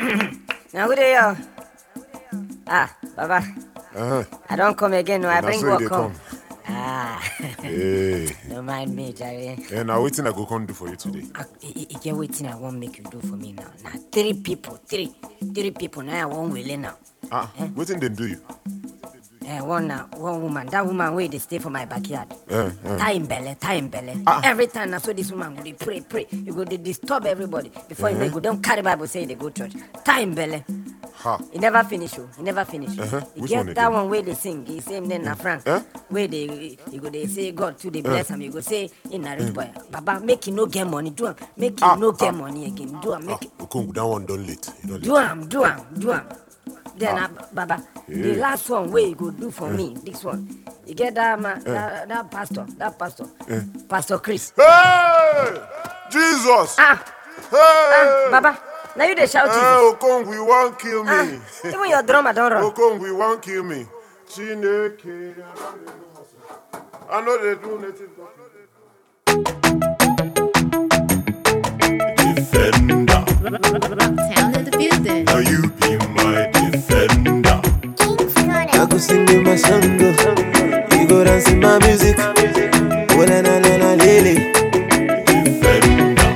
Now good day, yo. Baba. I don't come again. No, I bring so work they come. Hey. Don't mind me, Jerry. And now waiting I go come do for you today. You get waiting I won't make you do for me now. Now three people now I won't will now. Waiting they do you. One woman. That woman where they stay for my backyard. Tie in belly. Every time I saw this woman, they pray. You go they disturb everybody. Before you know, you go don't carry Bible say they go church. Tie in belly. He never finish. You Which get one that again? one where they sing. He same name na Frank. Where they say God to the bless him. You go say in a rich boy. Baba make you no get money. Do him. Make you no get money again. Do him. Make Okong, that one don't late. do him. Then Baba, the last one where you go do for me. This one. You get that man, that pastor. Pastor Chris. Hey! Jesus! Hey! Baba, now you dey shout Jesus. Hey, Okong, we won't kill me. Even your drummer don't run. Okong, we won't kill me. Chineke. I know they do native. Defender, Rocktown in the building. now you be my defender. I go sing in my song, you go dance in my music. Oh na na na na lele. Defender,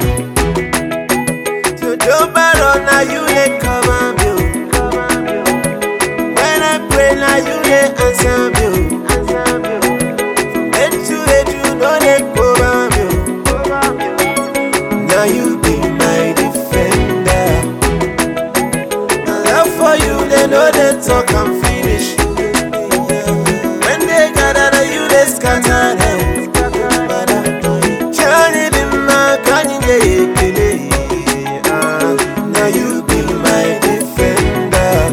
So Joe Baron, now you dey cover me. When I pray, now you dey answer me. Eju no dey cover me. Now you be my defender. My love for you, they know they talk and finish. When they gather, now you they scatter them. Johnny be my Kanye. Now you be my defender.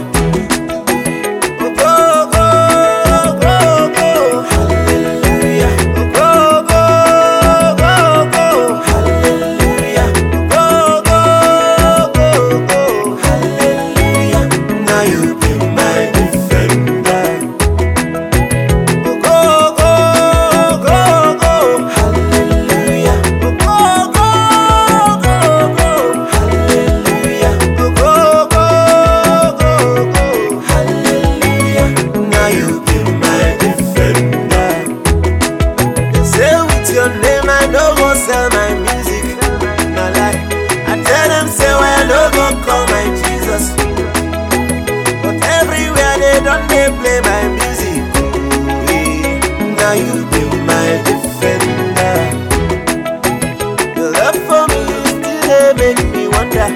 Go, go, go, go, hallelujah. Go, go, go, go, hallelujah. Go, go, go, go, hallelujah. Now you be my defender. Go, go, go, go, hallelujah. Go, go, go, go, hallelujah. Go, go, go, go, hallelujah. Now you be my defender. They say with your name I no go sell my music. No lie, I tell them say why I no go call my Jesus. But everywhere they don't they play my music. Now you be my defender. Your love for me still they make me wonder.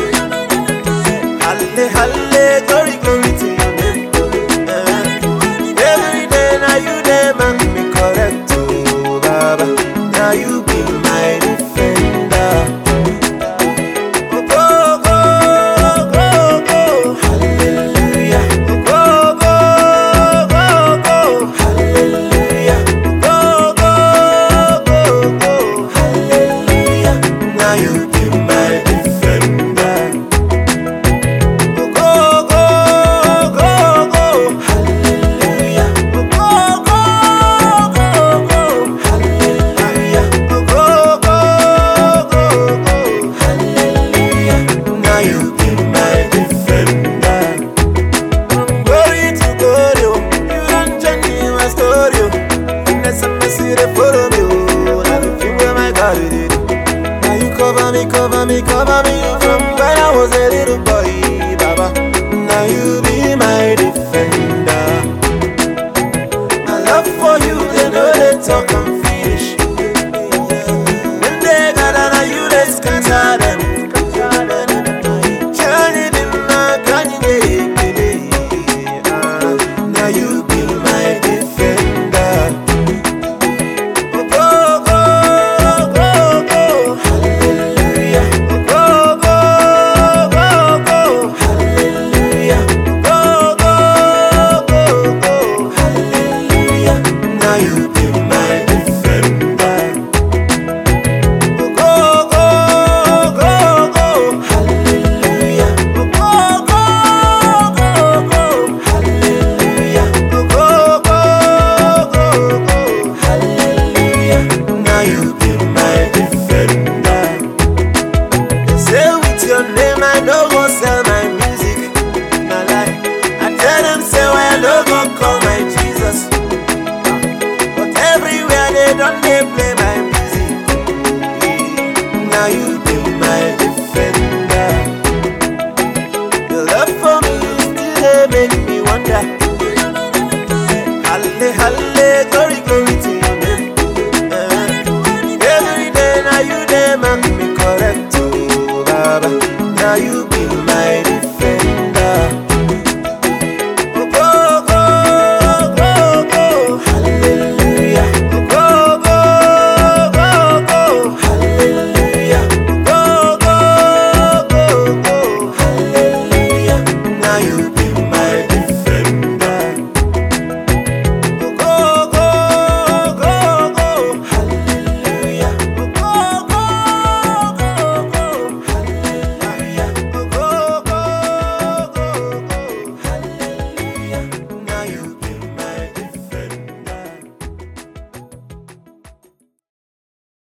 Halle, halle, glory, glory to your name. Every day now you dey make me correct, oh Baba. Now you be my defender. Oh, go, go, go, go, hallelujah. Oh, go, go, go, hallelujah. Go, go, go, go, hallelujah. Now you be my defender. Oh, go, go, go, go, hallelujah. Oh, go, go, go, go, hallelujah. Oh, go, go, go, go, hallelujah. Now you be my defender. From glory to glory, you don't change my story. Goodness and mercy they follow me. Now the thing where my God did. Now you cover me from when I was a little boy, Baba. Now you be my defender. My love for you, they know they talk and finish. When they gather, now you they scatter them. Johnny be my Kanye. Now you be my defender. Go, go, go, go, hallelujah. Go, go, go, go, hallelujah. Go, go, go, go, hallelujah. Now you be my defender. Go, go, go, go, hallelujah. Go, go, go, go, hallelujah. Go, go, go, go, hallelujah. Now you be my defender. Say with your name